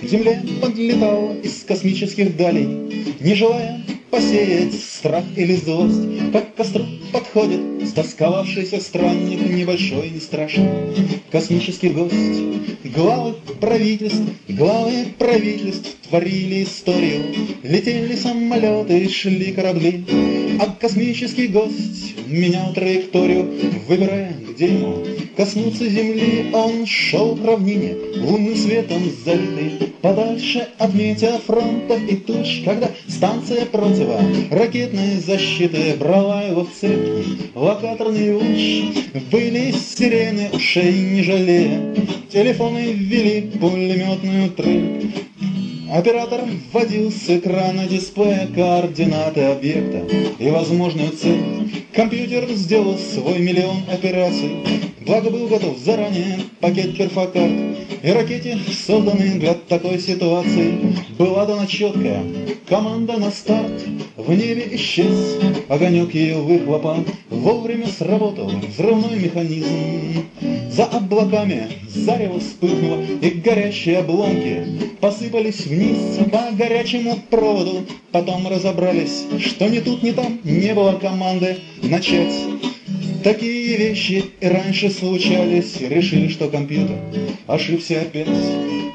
Земле подлетал из космических далей, не желая посеять страх или злость. Как к костру подходит стосковавшийся странник, небольшой и не страшный космический гость. Главы правительств творили историю, летели самолеты, шли корабли, а космический гость менял траекторию, выбирая, где ему коснуться земли. Он шел к равнине, лунным светом залитый, подальше от метеофронтов и туч, когда станция противоракетной защиты брала его в цепкий локаторный луч. Были сирены, ушей не жалея, телефоны ввели пулеметную трель. Оператор вводил с экрана дисплея координаты объекта и возможную цель. Компьютер сделал свой миллион операций, благо был готов заранее пакет перфокарт. И ракете, созданной для такой ситуации, была дана четкая команда на старт. В небе исчез огонек ее выхлопа, вовремя сработал взрывной механизм. За облаками зарево вспыхнуло, и горящие обломки посыпались вниз по горячему проводу. Потом разобрались, что ни тут, ни там не было команды начать. Такие вещи и раньше случались. Решили, что компьютер ошибся опять.